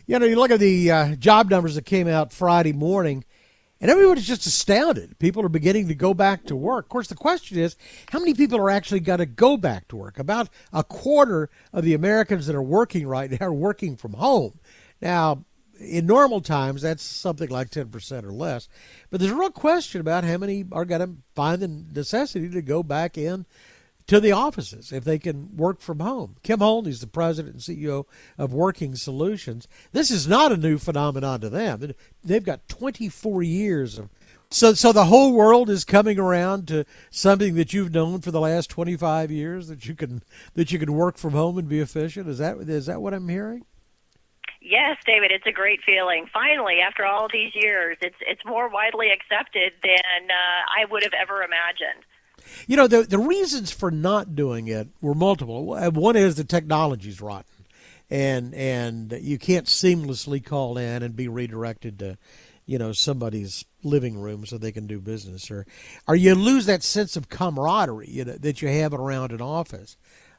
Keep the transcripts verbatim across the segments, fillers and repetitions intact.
You know, you look at the uh, job numbers that came out Friday morning, and everybody's just astounded. People are beginning to go back to work. Of course, the question is, how many people are actually going to go back to work? About a quarter of the Americans that are working right now are working from home. Now, in normal times, that's something like ten percent or less. But there's a real question about how many are going to find the necessity to go back in to the offices if they can work from home. Kim Holney is the president and C E O of Working Solutions. This is not a new phenomenon to them. They've got twenty-four years of so so the whole world is coming around to something that you've known for the last twenty-five years, that you can that you can work from home and be efficient. Is that is that what I'm hearing? Yes, David, it's a great feeling. Finally, after all these years, it's it's more widely accepted than uh, I would have ever imagined. You know, the the reasons for not doing it were multiple. One is the technology's rotten, and and you can't seamlessly call in and be redirected to, you know, somebody's living room so they can do business, or or you lose that sense of camaraderie, you know, that you have around an office,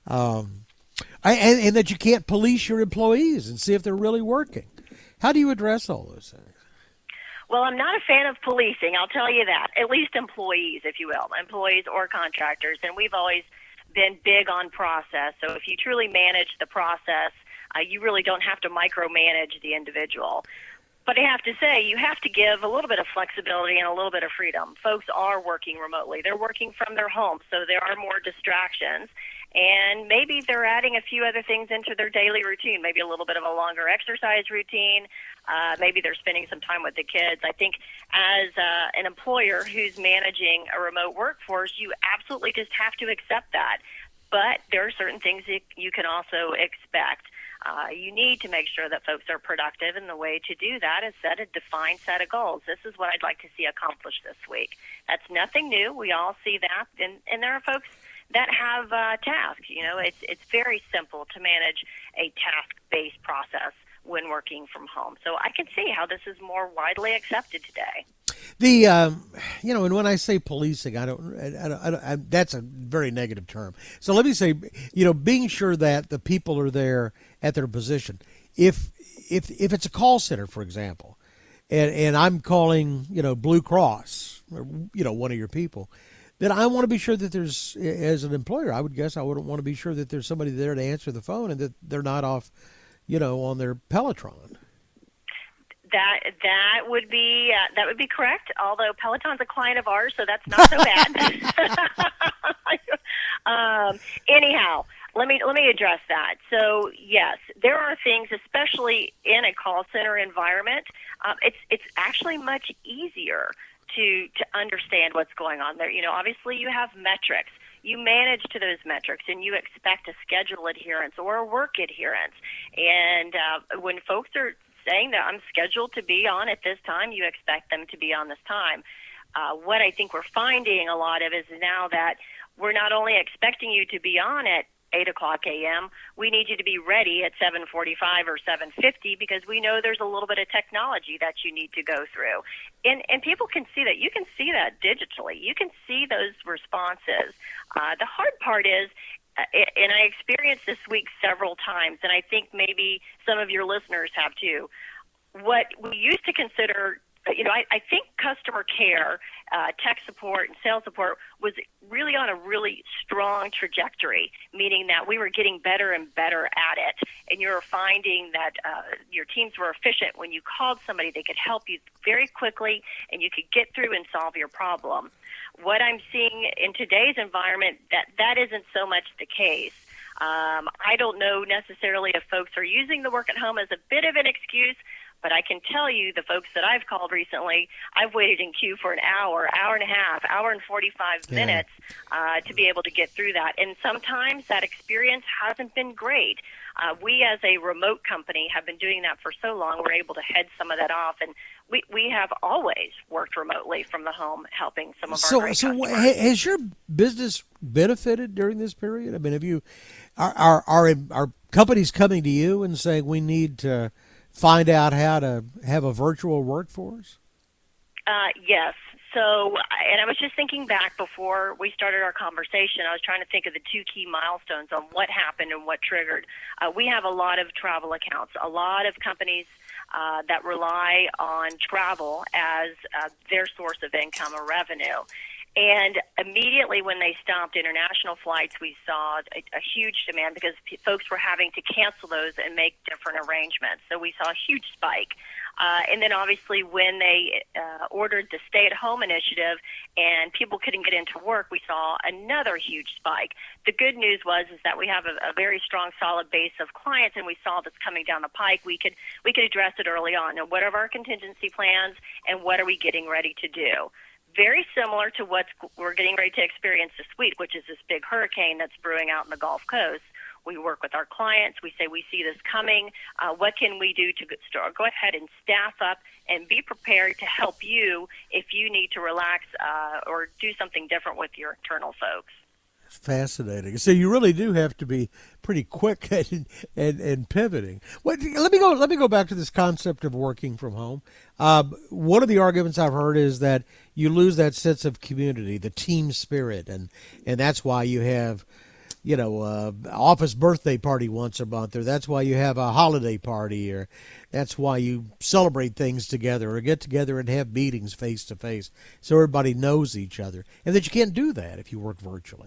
um, I, and, and that you can't police your employees and see if they're really working. How do you address all those things? Well, I'm not a fan of policing, I'll tell you that, at least employees, if you will, employees or contractors. And we've always been big on process. So if you truly manage the process, uh, you really don't have to micromanage the individual. But I have to say, you have to give a little bit of flexibility and a little bit of freedom. Folks are working remotely. They're working from their homes, so there are more distractions. And maybe they're adding a few other things into their daily routine, maybe a little bit of a longer exercise routine. Uh, maybe they're spending some time with the kids. I think as uh, an employer who's managing a remote workforce, you absolutely just have to accept that. But there are certain things that you can also expect. Uh, you need to make sure that folks are productive, and the way to do that is set a defined set of goals. This is what I'd like to see accomplished this week. That's nothing new. We all see that, and, and there are folks that have uh, tasks. You know, it's it's very simple to manage a task-based process when working from home. So I can see how this is more widely accepted today. The um, you know, and when I say policing, I don't, I don't, I don't I, that's a very negative term. So let me say, you know, being sure that the people are there at their position. If if if it's a call center, for example, and and I'm calling, you know, Blue Cross, or, you know, one of your people, then I want to be sure that there's, as an employer, I would guess I would want to be sure that there's somebody there to answer the phone and that they're not off, you know, on their Peloton. That that would be uh, that would be correct. Although Peloton's a client of ours, so that's not so bad. um, anyhow, let me let me address that. So yes, there are things, especially in a call center environment. Um, it's it's actually much easier to to understand what's going on there. You know, obviously you have metrics. You manage to those metrics, and you expect a schedule adherence or a work adherence. And uh, when folks are saying that I'm scheduled to be on at this time, you expect them to be on this time. Uh, what I think we're finding a lot of is now that we're not only expecting you to be on at eight o'clock a.m., we need you to be ready at seven forty-five or seven fifty because we know there's a little bit of technology that you need to go through. And, and people can see that. You can see that digitally. You can see those responses. Uh, the hard part is, and I experienced this week several times, and I think maybe some of your listeners have too, what we used to consider, you know, I, I think customer care, uh, tech support, and sales support was really on a really strong trajectory, meaning that we were getting better and better at it. And you were finding that uh, your teams were efficient. When you called somebody, they could help you very quickly, and you could get through and solve your problem. What I'm seeing in today's environment, that that isn't so much the case. Um, I don't know necessarily if folks are using the work at home as a bit of an excuse, but I can tell you the folks that I've called recently, I've waited in queue for an hour, hour and a half, hour and forty-five Yeah. minutes uh, to be able to get through that. And sometimes that experience hasn't been great. Uh, we as a remote company have been doing that for so long, we're able to head some of that off. And we, we have always worked remotely from the home, helping some of our So, great so customers. ha- has your business benefited during this period? I mean, have you, are, are, are, are companies coming to you and saying we need to find out how to have a virtual workforce? Uh, yes. So, and I was just thinking back before we started our conversation, I was trying to think of the two key milestones on what happened and what triggered. Uh, we have a lot of travel accounts, a lot of companies uh, that rely on travel as uh, their source of income or revenue. And immediately when they stopped international flights, we saw a, a huge demand because p- folks were having to cancel those and make different arrangements. So we saw a huge spike. Uh, and then obviously when they uh, ordered the stay-at-home initiative and people couldn't get into work, we saw another huge spike. The good news was is that we have a, a very strong, solid base of clients, and we saw this coming down the pike. We could we could address it early on. Now, what are our contingency plans, and what are we getting ready to do? Very similar to what we're getting ready to experience this week, which is this big hurricane that's brewing out in the Gulf Coast. We work with our clients. We say we see this coming. Uh, what can we do to start? Go ahead and staff up and be prepared to help you if you need to relax uh, or do something different with your internal folks. Fascinating. So you really do have to be pretty quick and and, and pivoting. What, let me go. Let me go back to this concept of working from home. Um, one of the arguments I've heard is that you lose that sense of community, the team spirit, and and that's why you have, you know, uh, office birthday party once a month, or that's why you have a holiday party, or that's why you celebrate things together, or get together and have meetings face to face, so everybody knows each other, and that you can't do that if you work virtually.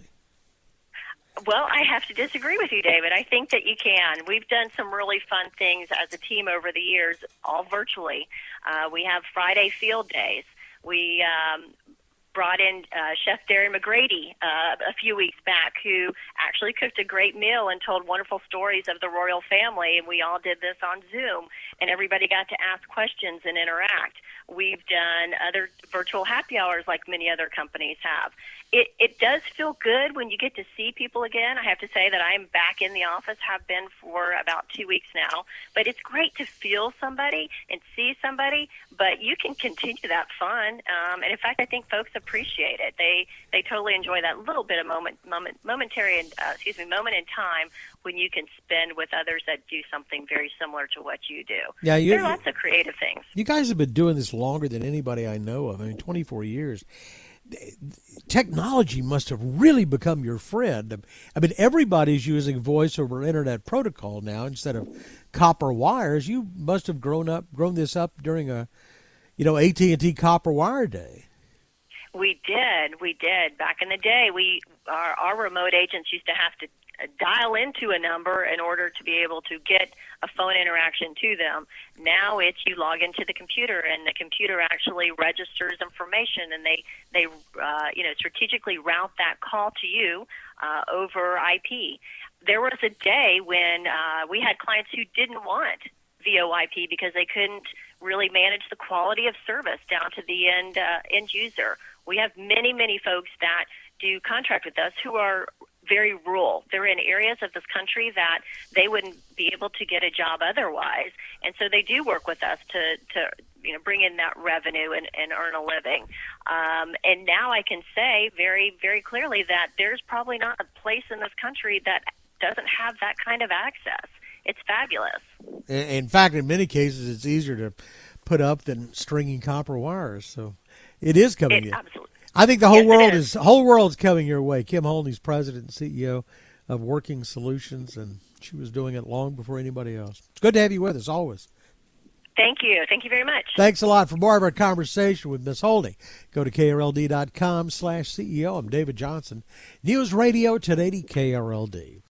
Well, I have to disagree with you, David. I think that you can. We've done some really fun things as a team over the years, all virtually. Uh, we have Friday field days. We um, brought in uh, Chef Darren McGrady uh, a few weeks back, who actually cooked a great meal and told wonderful stories of the royal family, and we all did this on Zoom, and everybody got to ask questions and interact. We've done other virtual happy hours like many other companies have. It, it does feel good when you get to see people again. I have to say that I'm back in the office, have been for about two weeks now. But it's great to feel somebody and see somebody, but you can continue that fun. Um, and, in fact, I think folks appreciate it. They they totally enjoy that little bit of moment, moment momentary, and uh, excuse me, moment in time when you can spend with others that do something very similar to what you do. Yeah, you, there are lots of creative things. You guys have been doing this longer than anybody I know of. I mean, twenty-four years. Technology must have really become your friend. I mean, everybody's using voice over internet protocol now instead of copper wires. You must have grown up, grown this up during a, you know, A T and T copper wire day. We did, we did. Back in the day, we our, our remote agents used to have to dial into a number in order to be able to get a phone interaction to them. Now it's you log into the computer, and the computer actually registers information, and they they uh, you know strategically route that call to you uh, over I P. There was a day when uh, we had clients who didn't want V O I P because they couldn't really manage the quality of service down to the end uh, end user. We have many many folks that do contract with us who are very rural. They're in areas of this country that they wouldn't be able to get a job otherwise, and so they do work with us to, to you know, bring in that revenue and, and earn a living. Um, and now I can say very, very clearly that there's probably not a place in this country that doesn't have that kind of access. It's fabulous. In fact, in many cases, it's easier to put up than stringing copper wires. So it is coming it, in. Absolutely. I think the whole yes, world is. is whole world's coming your way. Kim Holney's president and C E O of Working Solutions, and she was doing it long before anybody else. It's good to have you with us always. Thank you. Thank you very much. Thanks a lot. For more of our conversation with Miss Holney, go to K R L D dot com slash C E O. I'm David Johnson. News Radio ten eighty K R L D.